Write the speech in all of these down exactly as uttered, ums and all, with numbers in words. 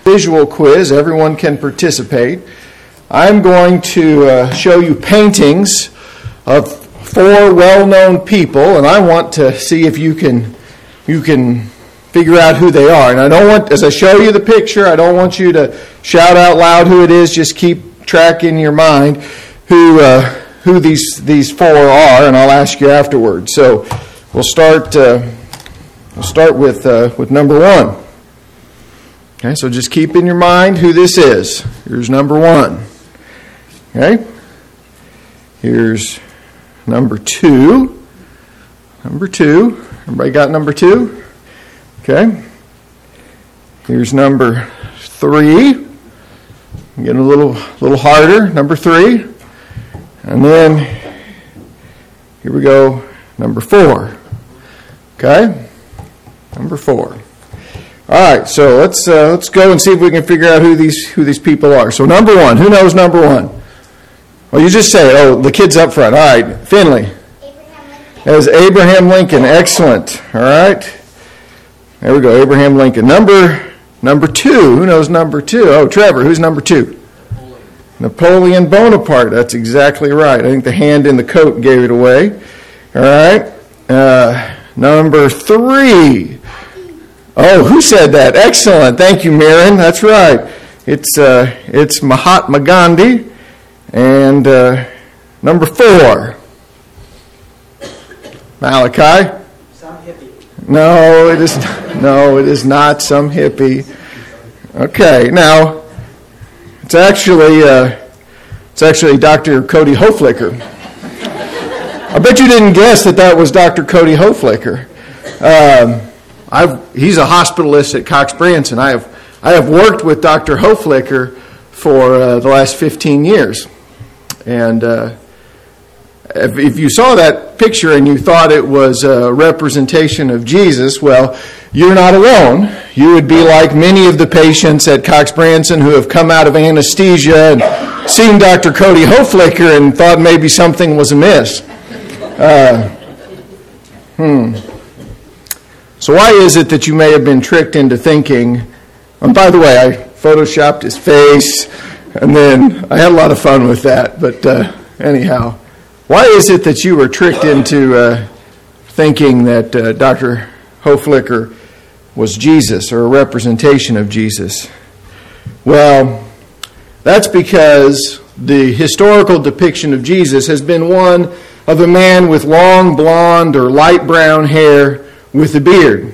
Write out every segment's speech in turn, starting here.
visual quiz. Everyone can participate. I'm going to uh, show you paintings of four well-known people, and I want to see if you can you can figure out who they are. And I don't want, as I show you the picture, I don't want you to shout out loud who it is. Just keep track in your mind who uh, who these these four are, and I'll ask you afterwards. So we'll start uh, we'll start with uh, with number one. Okay, so just keep in your mind who this is. Here's number one. Okay, here's number two. Number two. Everybody got number two? Okay. Here's number three. Getting a little little harder. Number three. And then here we go. Number four. Okay. Number four. All right. So let's uh, let's go and see if we can figure out who these who these people are. So number one. Who knows number one? Well, you just say, oh, the kid's up front. All right. Finley. Abraham Lincoln. As Abraham Lincoln. Excellent. All right. There we go. Abraham Lincoln. Number number two. Who knows number two? Oh, Trevor. Who's number two? Napoleon Bonaparte. That's exactly right. I think the hand in the coat gave it away. All right. Uh, number three. Oh, who said that? Excellent. Thank you, Mirren. That's right. It's uh, it's Mahatma Gandhi. And uh, number four. Malachi. Some hippie. No, it is not, no, it is not some hippie. Okay, now it's actually uh, it's actually Doctor Cody Hoflicker. I bet you didn't guess that that was Doctor Cody Hoflicker. Um, I've he's a hospitalist at Cox Branson. I have I have worked with Doctor Hoflicker for uh, the last fifteen years, and. Uh, If, if you saw that picture and you thought it was a representation of Jesus, well, you're not alone. You would be like many of the patients at Cox Branson who have come out of anesthesia and seen Doctor Cody Hoflicker and thought maybe something was amiss. Uh, hmm. So why is it that you may have been tricked into thinking, and by the way, I photoshopped his face, and then I had a lot of fun with that, but uh, anyhow. Why is it that you were tricked into uh, thinking that uh, Doctor Hoflicker was Jesus or a representation of Jesus? Well, that's because the historical depiction of Jesus has been one of a man with long blonde or light brown hair with a beard.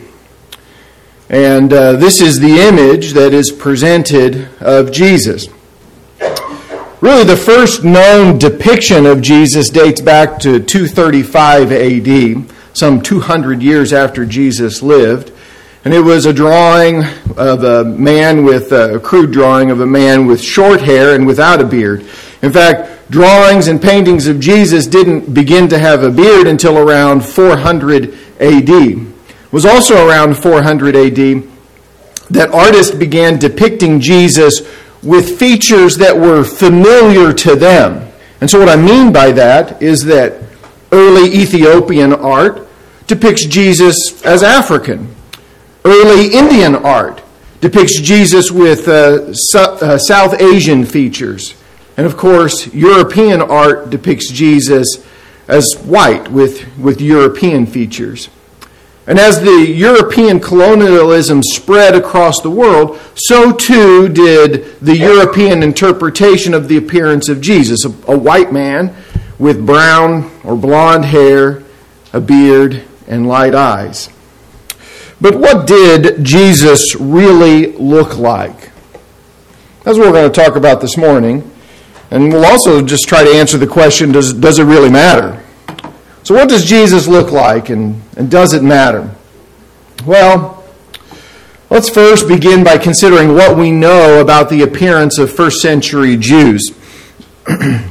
And uh, this is the image that is presented of Jesus. Really, the first known depiction of Jesus dates back to two thirty-five A D, some two hundred years after Jesus lived. And it was a drawing of a man with, a crude drawing of a man with short hair and without a beard. In fact, drawings and paintings of Jesus didn't begin to have a beard until around four hundred A D. It was also around four hundred A D that artists began depicting Jesus with features that were familiar to them. And so what I mean by that is that early Ethiopian art depicts Jesus as African. Early Indian art depicts Jesus with uh, su- uh, South Asian features. And of course, European art depicts Jesus as white with, with European features. And as the European colonialism spread across the world, so too did the European interpretation of the appearance of Jesus, a, a white man with brown or blonde hair, a beard, and light eyes. But what did Jesus really look like? That's what we're going to talk about this morning. And we'll also just try to answer the question, does, does it really matter? So what does Jesus look like, and, and does it matter? Well, let's first begin by considering what we know about the appearance of first century Jews. There's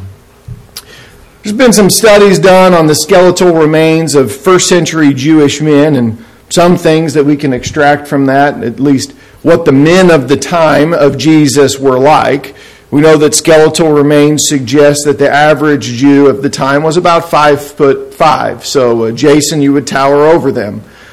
been some studies done on the skeletal remains of first century Jewish men, and some things that we can extract from that, at least what the men of the time of Jesus were like. We know that skeletal remains suggest that the average Jew of the time was about five foot five. So, uh, Jason, you would tower over them.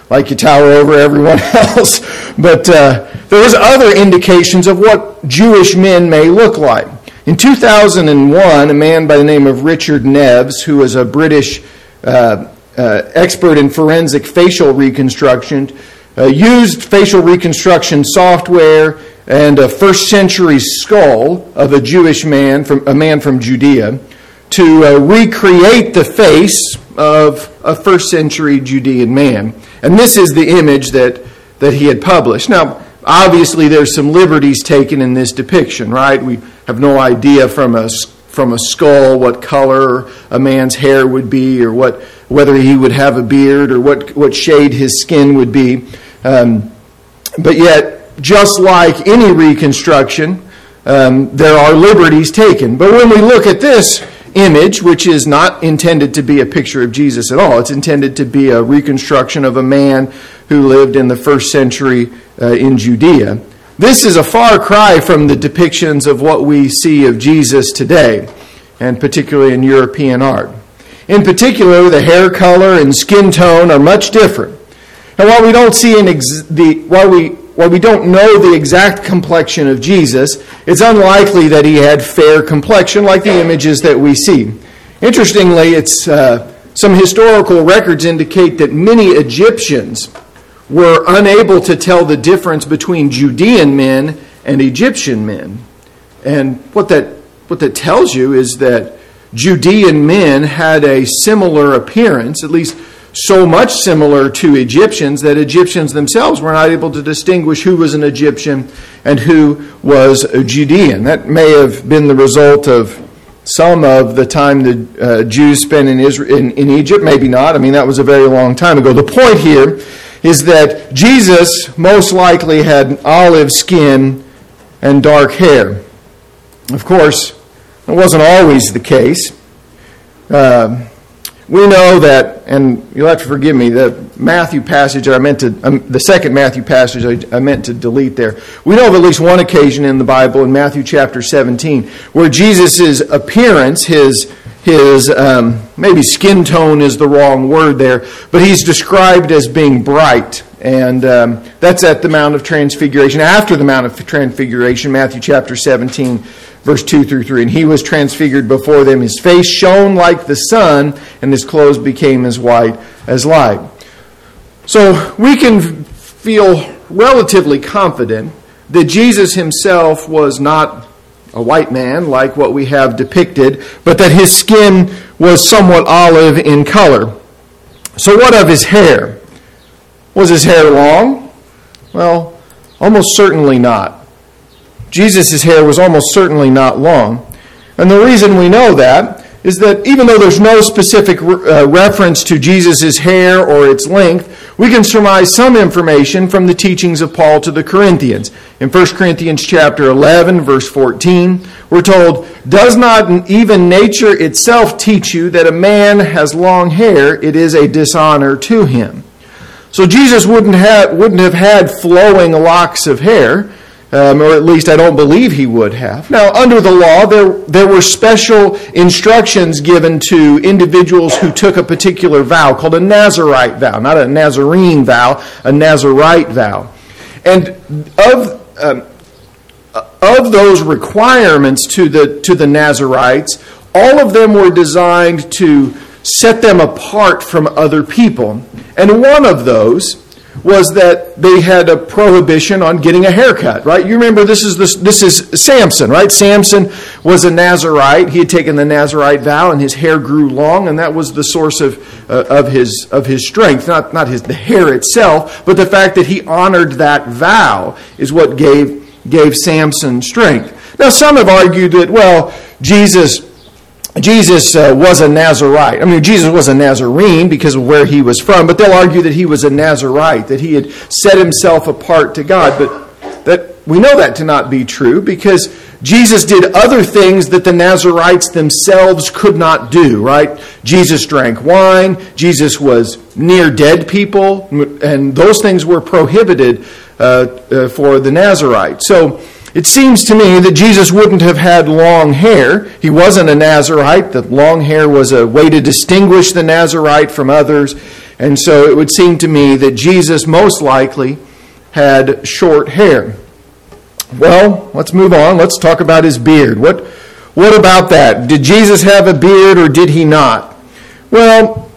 like you tower over everyone else. But uh, there was other indications of what Jewish men may look like. In two thousand one, a man by the name of Richard Neves, who was a British uh, uh, expert in forensic facial reconstruction, uh, used facial reconstruction software and a first century skull of a Jewish man, from a man from Judea, to uh, recreate the face of a first century Judean man. And this is the image that, that he had published. Now, obviously there's some liberties taken in this depiction, right? We have no idea from a, from a skull what color a man's hair would be, or what whether he would have a beard, or what, what shade his skin would be. Um, but yet, just like any reconstruction, um, there are liberties taken. But when we look at this image, which is not intended to be a picture of Jesus at all, it's intended to be a reconstruction of a man who lived in the first century uh, in Judea. This is a far cry from the depictions of what we see of Jesus today, and particularly in European art. In particular, the hair color and skin tone are much different. And while we don't see an ex- the while we while we don't know the exact complexion of Jesus, it's unlikely that he had fair complexion like the images that we see. Interestingly, it's uh, some historical records indicate that many Egyptians were unable to tell the difference between Judean men and Egyptian men. And what that what that tells you is that Judean men had a similar appearance, at least so much similar to Egyptians, that Egyptians themselves were not able to distinguish who was an Egyptian and who was a Judean. That may have been the result of some of the time the uh, Jews spent in, Israel, in, in Egypt, maybe not. I mean, that was a very long time ago. The point here is that Jesus most likely had olive skin and dark hair. Of course, it wasn't always the case. Uh, we know that, and you'll have to forgive me, the Matthew passage I meant to, um, the second Matthew passage I, I meant to delete there. We know of at least one occasion in the Bible, in Matthew chapter seventeen, where Jesus' appearance, his his um, maybe skin tone is the wrong word there, but he's described as being bright. And um, that's at the Mount of Transfiguration. After the Mount of Transfiguration, Matthew chapter seventeen, verse two through three. And he was transfigured before them. His face shone like the sun, and his clothes became as white as light. So we can feel relatively confident that Jesus himself was not a white man like what we have depicted, but that his skin was somewhat olive in color. So what of his hair? Was his hair long? Well, almost certainly not. Jesus' hair was almost certainly not long. And the reason we know that is that even though there's no specific uh, reference to Jesus' hair or its length, we can surmise some information from the teachings of Paul to the Corinthians. In First Corinthians chapter eleven, verse fourteen, we're told, "Does not even nature itself teach you that a man has long hair? It is a dishonor to him." So Jesus wouldn't have wouldn't have had flowing locks of hair, um, or at least I don't believe he would have. Now, under the law, there there were special instructions given to individuals who took a particular vow called a Nazirite vow, not a Nazarene vow, a Nazirite vow. And of um, of those requirements to the to the Nazirites, all of them were designed to set them apart from other people. And one of those was that they had a prohibition on getting a haircut, right? You remember this is this, this is Samson, right? Samson was a Nazirite. He had taken the Nazirite vow, and his hair grew long, and that was the source of uh, of his of his strength. Not not his the hair itself, but the fact that he honored that vow is what gave gave Samson strength. Now, some have argued that, well, Jesus Jesus uh, was a Nazirite. I mean, Jesus was a Nazarene because of where he was from, but they'll argue that he was a Nazirite, that he had set himself apart to God. But that we know that to not be true because Jesus did other things that the Nazirites themselves could not do, right? Jesus drank wine. Jesus was near dead people, and those things were prohibited uh, uh, for the Nazirite. So It seems to me that Jesus wouldn't have had long hair. He wasn't a Nazirite. The long hair was a way to distinguish the Nazirite from others. And so it would seem to me that Jesus most likely had short hair. Well, let's move on. Let's talk about his beard. What, what about that? Did Jesus have a beard or did he not? Well,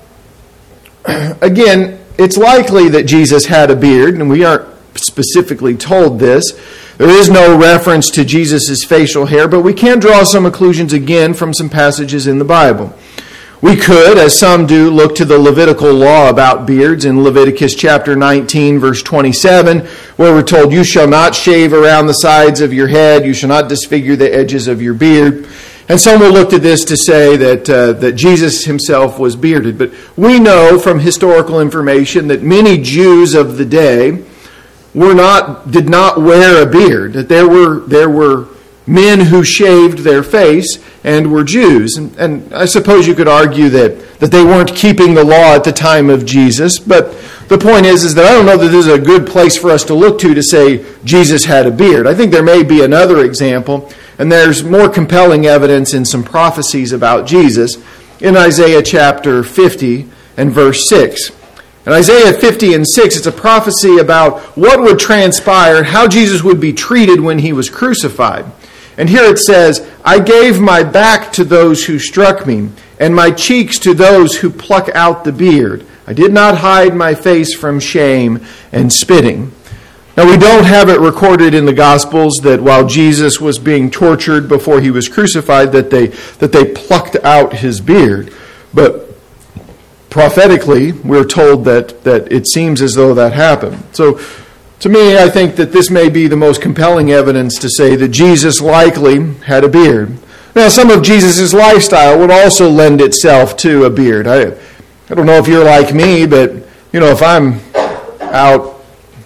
again, it's likely that Jesus had a beard, and we aren't specifically told this. There is no reference to Jesus' facial hair, but we can draw some conclusions again from some passages in the Bible. We could, as some do, look to the Levitical law about beards in Leviticus chapter nineteen, verse twenty-seven, where we're told, "You shall not shave around the sides of your head, you shall not disfigure the edges of your beard." And some will look to this to say that uh, that Jesus himself was bearded. But we know from historical information that many Jews of the day were not did not wear a beard. That there were there were men who shaved their face and were Jews. And, and I suppose you could argue that, that they weren't keeping the law at the time of Jesus. But the point is, is that I don't know that this is a good place for us to look to to say Jesus had a beard. I think there may be another example, and there's more compelling evidence in some prophecies about Jesus in Isaiah chapter fifty and verse six. In Isaiah fifty and six, it's a prophecy about what would transpire, how Jesus would be treated when he was crucified. And here it says, "I gave my back to those who struck me, and my cheeks to those who pluck out the beard. I did not hide my face from shame and spitting." Now, we don't have it recorded in the Gospels that while Jesus was being tortured before he was crucified, that they that they plucked out his beard. But prophetically, we're told that, that it seems as though that happened. So, to me, I think that this may be the most compelling evidence to say that Jesus likely had a beard. Now, some of Jesus' lifestyle would also lend itself to a beard. I, I don't know if you're like me, but, you know, if I'm out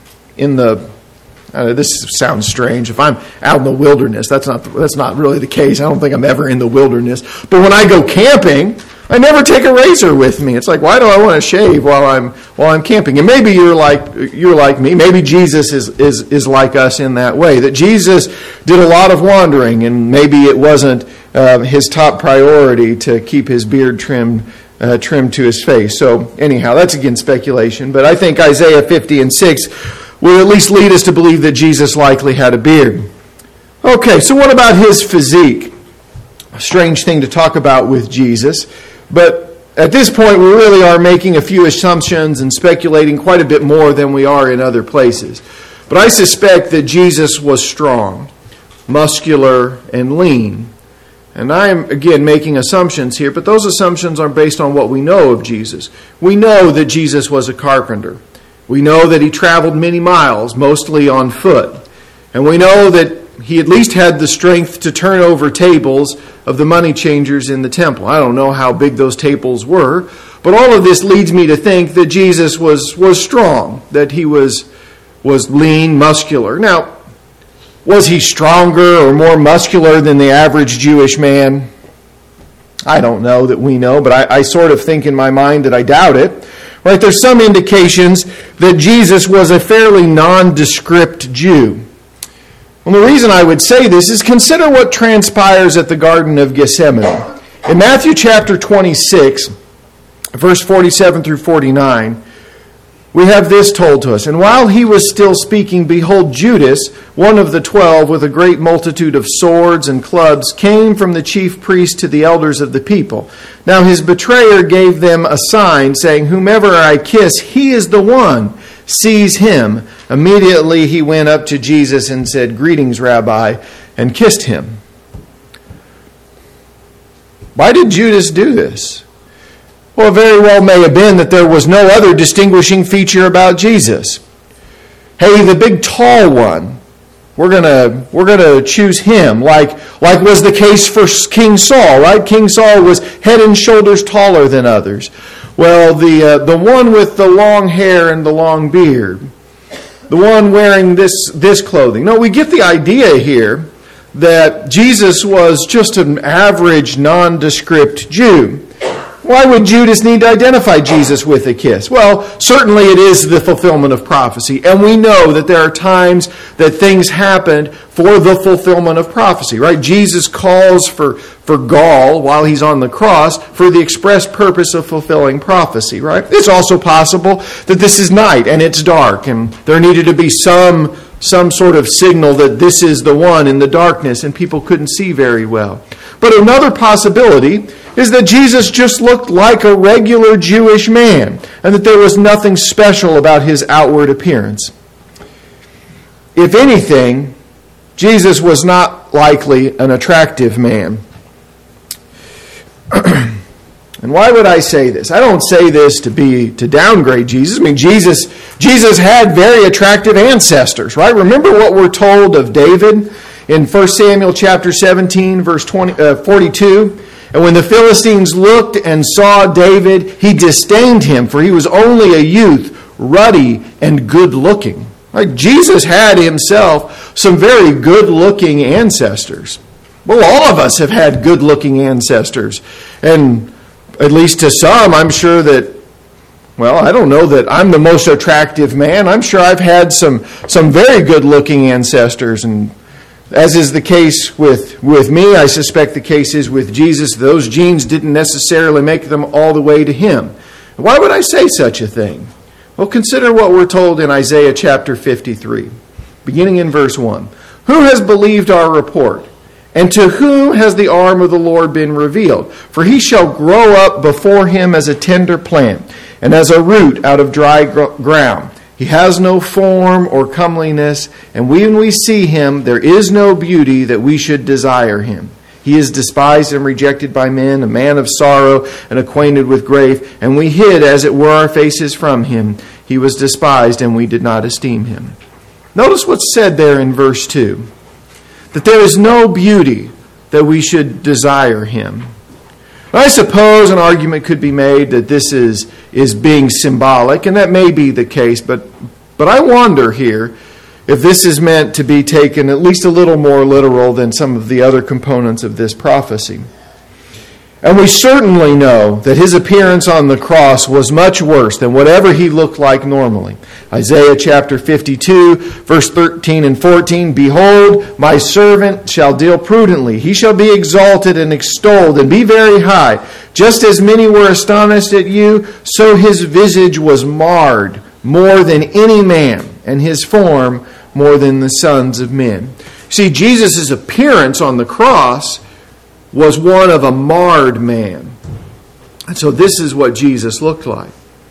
in the, uh, this sounds strange, if I'm out in the wilderness, that's not that's not really the case. I don't think I'm ever in the wilderness. But when I go camping, I never take a razor with me. It's like, why do I want to shave while I'm while I'm camping? And maybe you're like you're like me. Maybe Jesus is is is like us in that way. That Jesus did a lot of wandering, and maybe it wasn't uh, his top priority to keep his beard trimmed uh, trimmed to his face. So anyhow, that's again speculation. But I think Isaiah fifty and six will at least lead us to believe that Jesus likely had a beard. Okay, so what about his physique? A strange thing to talk about with Jesus. But at this point, we really are making a few assumptions and speculating quite a bit more than we are in other places. But I suspect that Jesus was strong, muscular, and lean. And I am, again, making assumptions here, but those assumptions are based on what we know of Jesus. We know that Jesus was a carpenter. We know that he traveled many miles, mostly on foot. And we know that he at least had the strength to turn over tables of the money changers in the temple. I don't know how big those tables were, but all of this leads me to think that Jesus was, was strong, that he was, was lean, muscular. Now, was he stronger or more muscular than the average Jewish man? I don't know that we know, but I, I sort of think in my mind that I doubt it. Right? There's some indications that Jesus was a fairly nondescript Jew. Well, the reason I would say this is consider what transpires at the Garden of Gethsemane. In Matthew chapter twenty-six, verse forty-seven through forty-nine, we have this told to us. "And while he was still speaking, behold, Judas, one of the twelve, with a great multitude of swords and clubs, came from the chief priest to the elders of the people. Now his betrayer gave them a sign, saying, 'Whomever I kiss, he is the one. Seize him.' Immediately he went up to Jesus and said, 'Greetings, Rabbi,' and kissed him." Why did Judas do this? Well, it very well may have been that there was no other distinguishing feature about Jesus. Hey, the big tall one, we're gonna we're gonna choose him, like like was the case for King Saul, right? King Saul was head and shoulders taller than others. Well, the uh, the one with the long hair and the long beard, the one wearing this this clothing. No, we get the idea here that Jesus was just an average, nondescript Jew. Why would Judas need to identify Jesus with a kiss? Well, certainly it is the fulfillment of prophecy. And we know that there are times that things happened for the fulfillment of prophecy, right? Jesus calls for, for gall while he's on the cross for the express purpose of fulfilling prophecy, right? It's also possible that this is night and it's dark and there needed to be some, some sort of signal that this is the one in the darkness and people couldn't see very well. But another possibility is that Jesus just looked like a regular Jewish man and that there was nothing special about his outward appearance. If anything, Jesus was not likely an attractive man. And why would I say this? I don't say this to be to downgrade Jesus. I mean, Jesus, Jesus had very attractive ancestors, right? Remember what we're told of David in First Samuel chapter seventeen, verse twenty, uh, forty-two. And when the Philistines looked and saw David, he disdained him, for he was only a youth, ruddy and good-looking. Right? Jesus had himself some very good-looking ancestors. Well, all of us have had good-looking ancestors. And at least to some, I'm sure that, well, I don't know that I'm the most attractive man. I'm sure I've had some, some very good-looking ancestors. And as is the case with, with me, I suspect the case is with Jesus. Those genes didn't necessarily make them all the way to him. Why would I say such a thing? Well, consider what we're told in Isaiah chapter fifty-three, beginning in verse one. Who has believed our report? And to whom has the arm of the Lord been revealed? For he shall grow up before him as a tender plant, and as a root out of dry ground. He has no form or comeliness, and when we see him, there is no beauty that we should desire him. He is despised and rejected by men, a man of sorrow and acquainted with grief, and we hid, as it were, our faces from him. He was despised, and we did not esteem him. Notice what's said there in verse two, that there is no beauty that we should desire him. I suppose an argument could be made that this is, is being symbolic, and that may be the case, but, but I wonder here if this is meant to be taken at least a little more literal than some of the other components of this prophecy. And we certainly know that his appearance on the cross was much worse than whatever he looked like normally. Isaiah chapter fifty-two, verse thirteen and fourteen, Behold, my servant shall deal prudently. He shall be exalted and extolled and be very high. Just as many were astonished at you, so his visage was marred more than any man, and his form more than the sons of men. See, Jesus' appearance on the cross was one of a marred man. And so this is what Jesus looked like.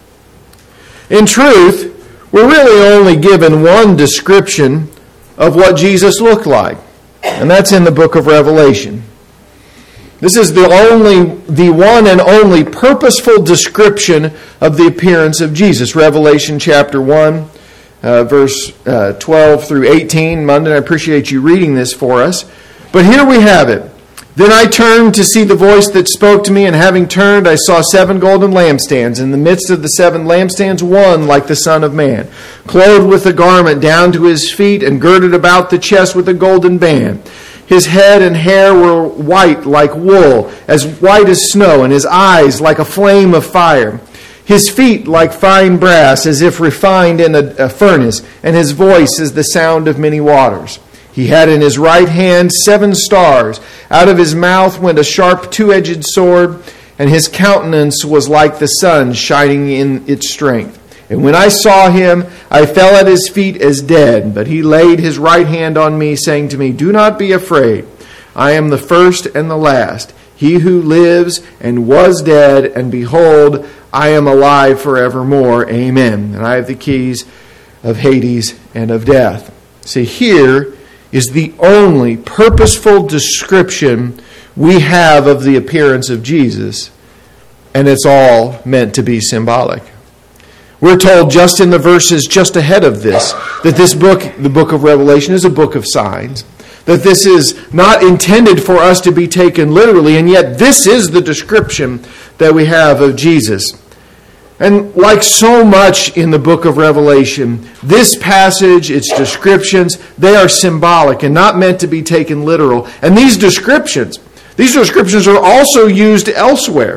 In truth, we're really only given one description of what Jesus looked like, and that's in the book of Revelation. This is the only, the one and only purposeful description of the appearance of Jesus. Revelation chapter one, uh, verse uh, twelve through eighteen. Munden, I appreciate you reading this for us. But here we have it. Then I turned to see the voice that spoke to me, and having turned, I saw seven golden lampstands. In the midst of the seven lampstands, one like the Son of Man, clothed with a garment down to his feet, and girded about the chest with a golden band. His head and hair were white like wool, as white as snow, and his eyes like a flame of fire. His feet like fine brass, as if refined in a, a furnace, and his voice as the sound of many waters. He had in his right hand seven stars. Out of his mouth went a sharp two-edged sword, and his countenance was like the sun shining in its strength. And when I saw him, I fell at his feet as dead. But he laid his right hand on me, saying to me, Do not be afraid. I am the first and the last, he who lives and was dead, and behold, I am alive forevermore. Amen. And I have the keys of Hades and of death. See, here is the only purposeful description we have of the appearance of Jesus, and it's all meant to be symbolic. We're told just in the verses just ahead of this that this book, the book of Revelation, is a book of signs, that this is not intended for us to be taken literally, and yet this is the description that we have of Jesus. And like so much in the book of Revelation, this passage, its descriptions, they are symbolic and not meant to be taken literal. And these descriptions, these descriptions are also used elsewhere.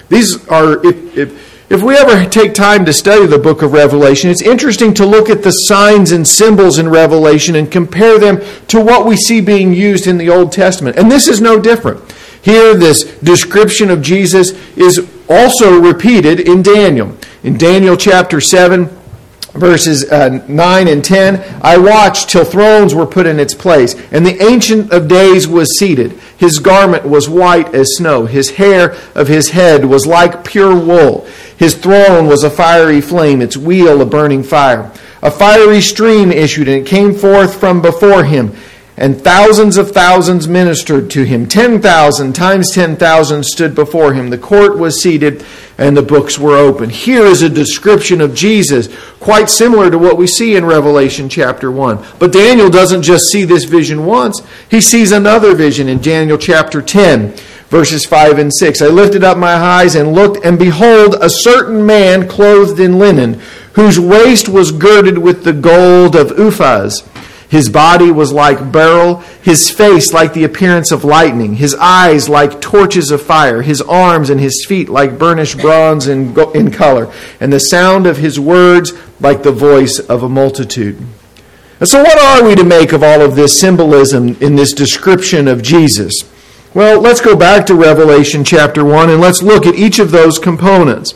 These are, if, if, if we ever take time to study the book of Revelation, it's interesting to look at the signs and symbols in Revelation and compare them to what we see being used in the Old Testament. And this is no different. Here, this description of Jesus is also repeated in Daniel. In Daniel chapter seven, verses uh, nine and ten, I watched till thrones were put in its place, and the Ancient of Days was seated. His garment was white as snow. His hair of his head was like pure wool. His throne was a fiery flame, its wheel a burning fire. A fiery stream issued, and it came forth from before him. And thousands of thousands ministered to him. Ten thousand times ten thousand stood before him. The court was seated and the books were open. Here is a description of Jesus, quite similar to what we see in Revelation chapter one. But Daniel doesn't just see this vision once. He sees another vision in Daniel chapter ten, verses five and six. I lifted up my eyes and looked, and behold, a certain man clothed in linen, whose waist was girded with the gold of Uphaz. His body was like beryl, his face like the appearance of lightning, his eyes like torches of fire, his arms and his feet like burnished bronze in, in color, and the sound of his words like the voice of a multitude. And so what are we to make of all of this symbolism in this description of Jesus? Well, let's go back to Revelation chapter one and let's look at each of those components.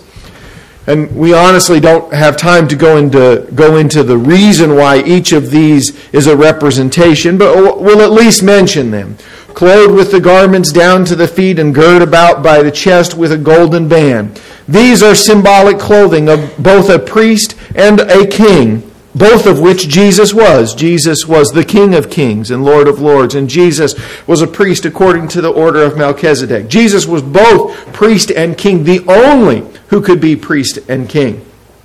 And we honestly don't have time to go into go into the reason why each of these is a representation, but we'll at least mention them. Clothed with the garments down to the feet and girded about by the chest with a golden band. These are symbolic clothing of both a priest and a king, both of which Jesus was. Jesus was the King of Kings and Lord of Lords, and Jesus was a priest according to the order of Melchizedek. Jesus was both priest and king, the only who could be priest and king.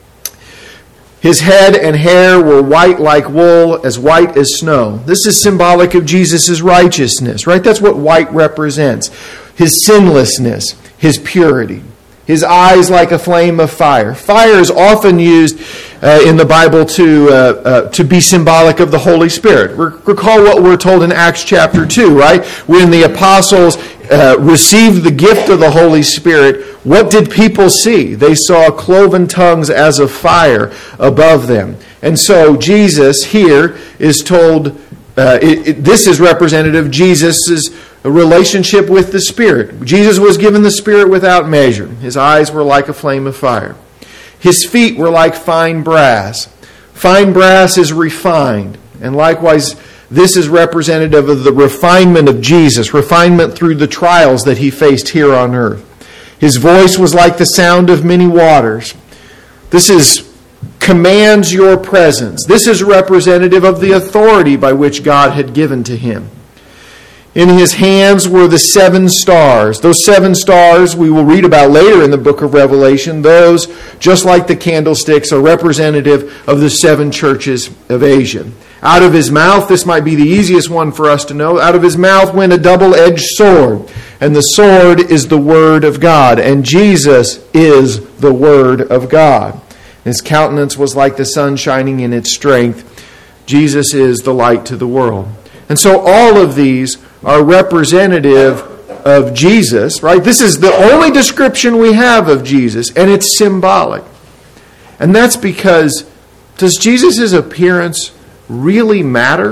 His head and hair were white like wool, as white as snow. This is symbolic of Jesus' righteousness, right? That's what white represents. His sinlessness, his purity. His eyes like a flame of fire. Fire is often used uh, in the Bible to uh, uh, to be symbolic of the Holy Spirit. Re- recall what we're told in Acts chapter two, right? When the apostles uh, received the gift of the Holy Spirit, what did people see? They saw cloven tongues as of fire above them. And so Jesus here is told, uh, it, it, this is representative of Jesus' a relationship with the Spirit. Jesus was given the Spirit without measure. His eyes were like a flame of fire. His feet were like fine brass. Fine brass is refined. And likewise, this is representative of the refinement of Jesus, refinement through the trials that he faced here on earth. His voice was like the sound of many waters. This is commands your presence. This is representative of the authority by which God had given to him. In his hands were the seven stars. Those seven stars we will read about later in the book of Revelation. Those, just like the candlesticks, are representative of the seven churches of Asia. Out of his mouth, this might be the easiest one for us to know, out of his mouth went a double-edged sword. And the sword is the Word of God. And Jesus is the Word of God. His countenance was like the sun shining in its strength. Jesus is the light to the world. And so all of these are representative of Jesus, right? This is the only description we have of Jesus, and it's symbolic. And that's because, does Jesus' appearance really matter?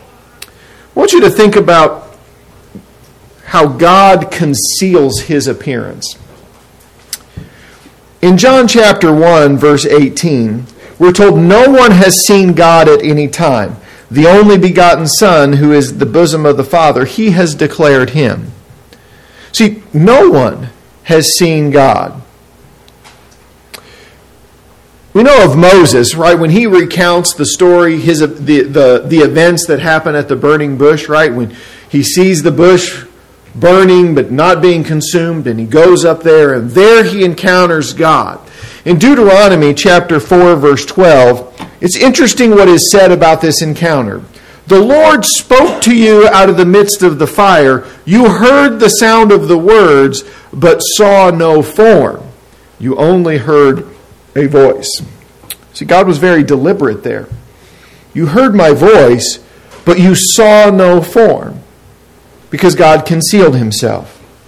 I want you to think about how God conceals his appearance. In John chapter one, verse eighteen, we're told, no one has seen God at any time. The only begotten Son, who is the bosom of the Father, he has declared him. See, no one has seen God. We know of Moses, right? When he recounts the story, his the, the, the events that happen at the burning bush, right? When he sees the bush burning but not being consumed, and he goes up there, and there he encounters God. In Deuteronomy chapter four, verse twelve, it's interesting what is said about this encounter. The Lord spoke to you out of the midst of the fire. You heard the sound of the words, but saw no form. You only heard a voice. See, God was very deliberate there. You heard my voice, but you saw no form, because God concealed himself.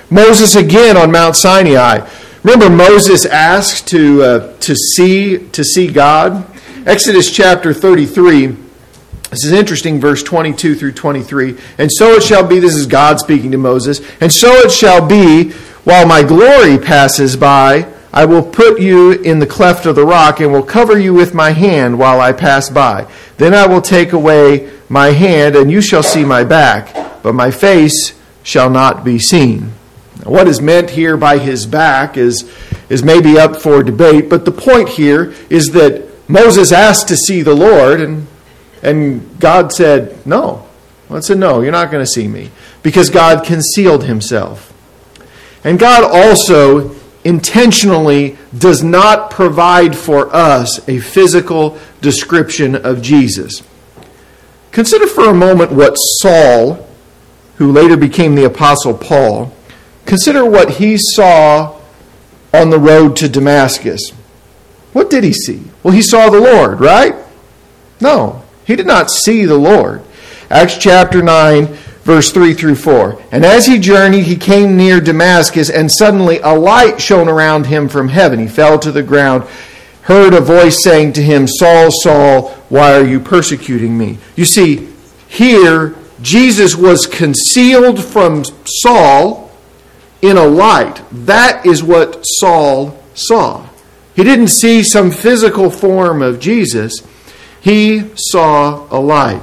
Moses again on Mount Sinai. Remember, Moses asked to uh, to see to see God. Exodus chapter thirty-three. This is interesting, verse twenty-two through twenty-three. And so it shall be, this is God speaking to Moses, and so it shall be, while my glory passes by, I will put you in the cleft of the rock, and will cover you with my hand while I pass by. Then I will take away my hand, and you shall see my back, but my face shall not be seen. Now, what is meant here by his back is, is maybe up for debate, but the point here is that Moses asked to see the Lord, and And God said, no. God said, no, you're not going to see me. Because God concealed himself. And God also intentionally does not provide for us a physical description of Jesus. Consider for a moment what Saul, who later became the Apostle Paul, consider what he saw on the road to Damascus. What did he see? Well, he saw the Lord, right? No. He did not see the Lord. Acts chapter nine, verse three through four. And as he journeyed, he came near Damascus, and suddenly a light shone around him from heaven. He fell to the ground, heard a voice saying to him, Saul, Saul, why are you persecuting me? You see, here, Jesus was concealed from Saul in a light. That is what Saul saw. He didn't see some physical form of Jesus. He saw a light.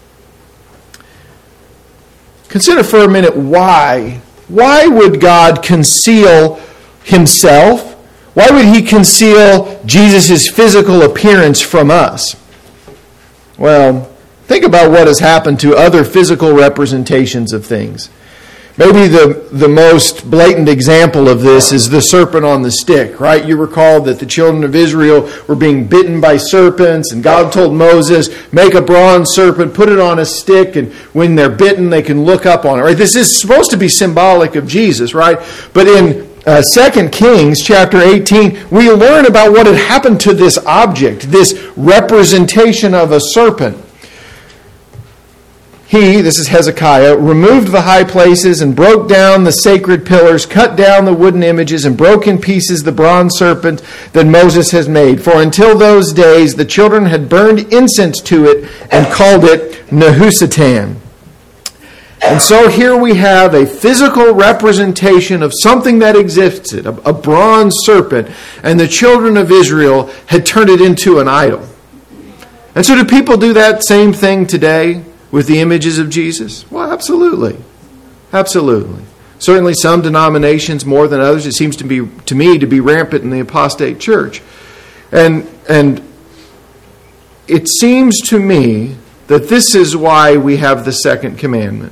Consider for a minute why. Why would God conceal himself? Why would he conceal Jesus' physical appearance from us? Well, think about what has happened to other physical representations of things. Maybe the, the most blatant example of this is the serpent on the stick, right? You recall that the children of Israel were being bitten by serpents, and God told Moses, make a bronze serpent, put it on a stick, and when they're bitten, they can look up on it, right? This is supposed to be symbolic of Jesus, right? But in uh, Second Kings chapter eighteen, we learn about what had happened to this object, this representation of a serpent. He, this is Hezekiah, removed the high places and broke down the sacred pillars, cut down the wooden images, and broke in pieces the bronze serpent that Moses has made. For until those days the children had burned incense to it and called it Nehushtan. And so here we have a physical representation of something that existed, a, a bronze serpent, and the children of Israel had turned it into an idol. And so do people do that same thing today with the images of Jesus? Well, absolutely. Absolutely. Certainly some denominations more than others. It seems to be to me to be rampant in the apostate church. And and it seems to me that this is why we have the second commandment.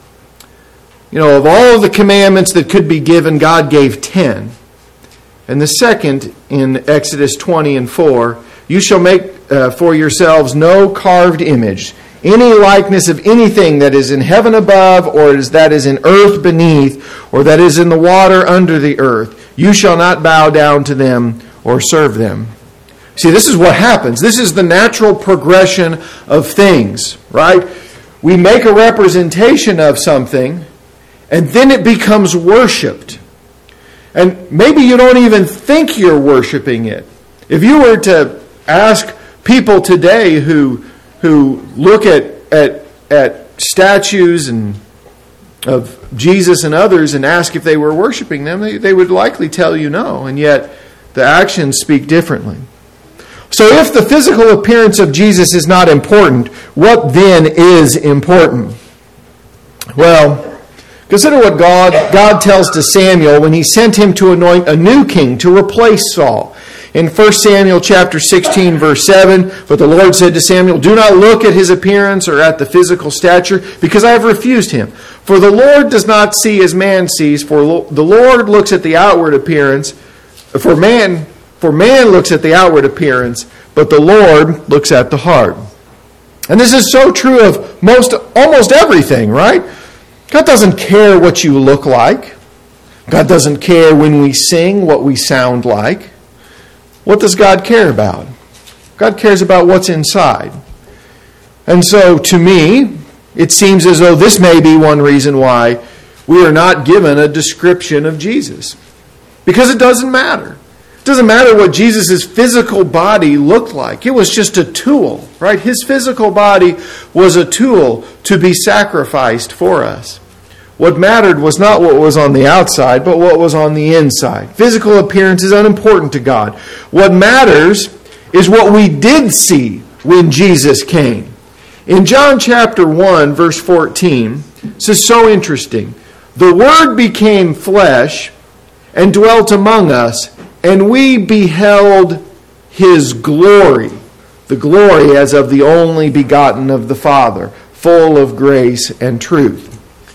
You know, of all of the commandments that could be given, God gave ten. And the second in Exodus twenty and four, you shall make uh, for yourselves no carved image, any likeness of anything that is in heaven above, or is that is in earth beneath, or that is in the water under the earth. You shall not bow down to them or serve them. See, this is what happens. This is the natural progression of things, right? We make a representation of something, and then it becomes worshipped. And maybe you don't even think you're worshiping it. If you were to ask people today who who look at, at, at statues and of Jesus and others and ask if they were worshiping them, they, they would likely tell you no, and yet the actions speak differently. So if the physical appearance of Jesus is not important, what then is important? Well, consider what God, God tells to Samuel when he sent him to anoint a new king to replace Saul. In First Samuel chapter sixteen, verse seven, but the Lord said to Samuel, do not look at his appearance or at the physical stature, because I have refused him. For the Lord does not see as man sees, for the Lord looks at the outward appearance. For man, for man looks at the outward appearance, but the Lord looks at the heart. And this is so true of most, almost everything, right? God doesn't care what you look like. God doesn't care when we sing what we sound like. What does God care about? God cares about what's inside. And so, to me, it seems as though this may be one reason why we are not given a description of Jesus. Because it doesn't matter. It doesn't matter what Jesus' physical body looked like. It was just a tool, right? His physical body was a tool to be sacrificed for us. What mattered was not what was on the outside, but what was on the inside. Physical appearance is unimportant to God. What matters is what we did see when Jesus came. In John chapter one, verse fourteen, this is so interesting. The Word became flesh and dwelt among us, and we beheld His glory, the glory as of the only begotten of the Father, full of grace and truth.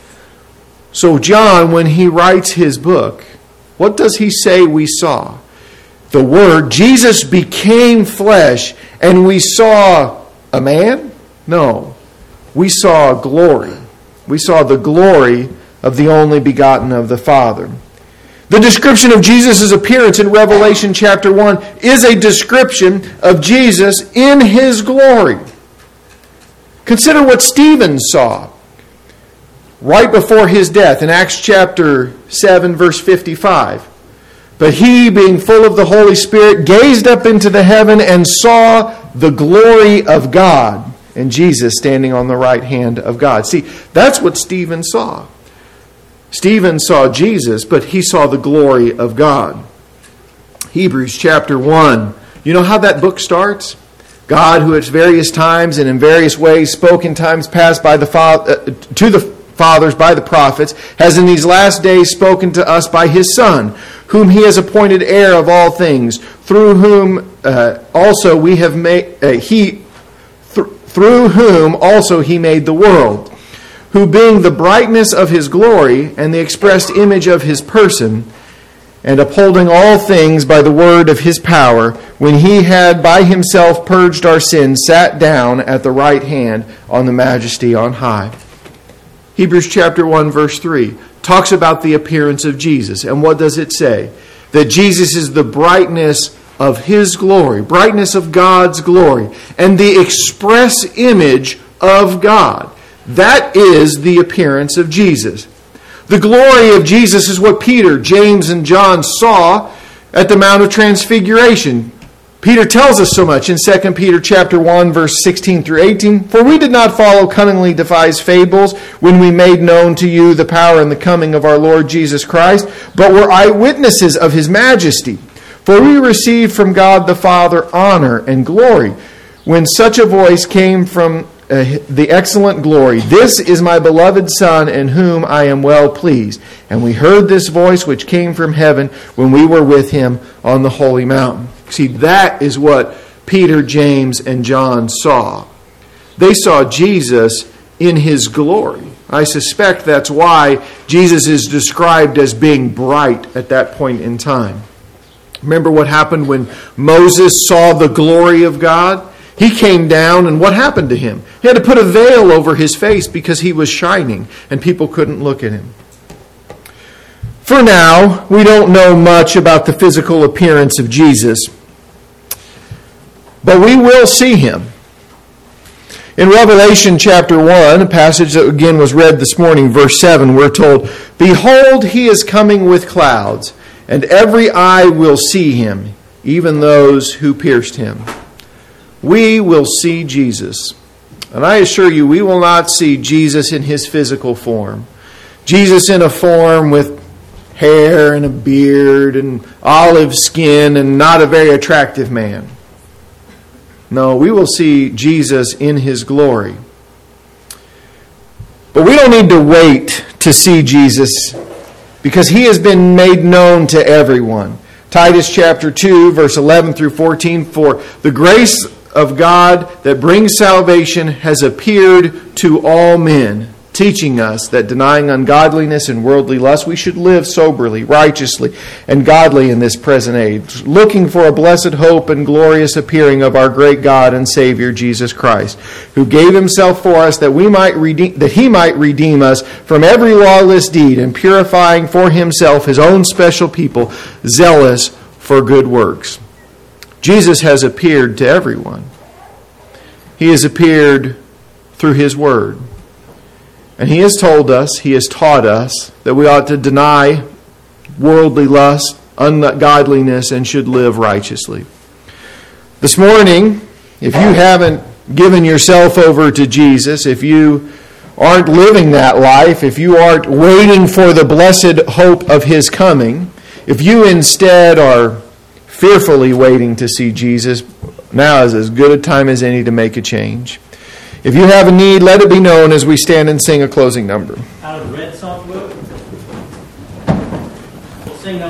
So John, when he writes his book, what does he say we saw? The Word, Jesus became flesh, and we saw a man? No. We saw glory. We saw the glory of the only begotten of the Father. The description of Jesus' appearance in Revelation chapter one is a description of Jesus in His glory. Consider what Stephen saw right before his death in Acts chapter seven, verse fifty-five. But he, being full of the Holy Spirit, gazed up into the heaven and saw the glory of God, and Jesus standing on the right hand of God. See, that's what Stephen saw. Stephen saw Jesus, but he saw the glory of God. Hebrews chapter one. You know how that book starts? God, who at various times and in various ways spoke in times past by the uh, to the fathers by the prophets, has in these last days spoken to us by His Son, whom He has appointed heir of all things, through whom uh, also we have made uh, He th- through whom also He made the world, who being the brightness of His glory and the expressed image of His person, and upholding all things by the word of His power, when He had by Himself purged our sins, sat down at the right hand on the majesty on high. Hebrews chapter one, verse three talks about the appearance of Jesus. And what does it say? That Jesus is the brightness of His glory, brightness of God's glory, and the express image of God. That is the appearance of Jesus. The glory of Jesus is what Peter, James, and John saw at the Mount of Transfiguration. Peter tells us so much in Second Peter chapter one, verse sixteen through eighteen. For we did not follow cunningly devised fables when we made known to you the power and the coming of our Lord Jesus Christ, but were eyewitnesses of His majesty. For we received from God the Father honor and glory, when such a voice came from uh, the excellent glory, "This is my beloved Son, in whom I am well pleased." And we heard this voice which came from heaven when we were with Him on the holy mountain. See, that is what Peter, James, and John saw. They saw Jesus in His glory. I suspect that's why Jesus is described as being bright at that point in time. Remember what happened when Moses saw the glory of God? He came down, and what happened to him? He had to put a veil over his face because he was shining, and people couldn't look at him. For now, we don't know much about the physical appearance of Jesus, but we will see Him. In Revelation chapter one, a passage that again was read this morning, verse seven, we're told, "Behold, He is coming with clouds, and every eye will see Him, even those who pierced Him." We will see Jesus. And I assure you, we will not see Jesus in His physical form. Jesus in a form with hair and a beard and olive skin and not a very attractive man. No, we will see Jesus in His glory. But we don't need to wait to see Jesus because He has been made known to everyone. Titus chapter two, verse eleven through fourteen, "For the grace of God that brings salvation has appeared to all men, teaching us that denying ungodliness and worldly lust, we should live soberly, righteously, and godly in this present age, looking for a blessed hope and glorious appearing of our great God and Savior Jesus Christ, who gave Himself for us that we might redeem, that He might redeem us from every lawless deed, and purifying for Himself His own special people, zealous for good works." Jesus has appeared to everyone. He has appeared through His Word. And He has told us, He has taught us, that we ought to deny worldly lust, ungodliness, and should live righteously. This morning, if you haven't given yourself over to Jesus, if you aren't living that life, if you aren't waiting for the blessed hope of His coming, if you instead are fearfully waiting to see Jesus, now is as good a time as any to make a change. If you have a need, let it be known as we stand and sing a closing number. Out of the Red Salt Book, we'll sing number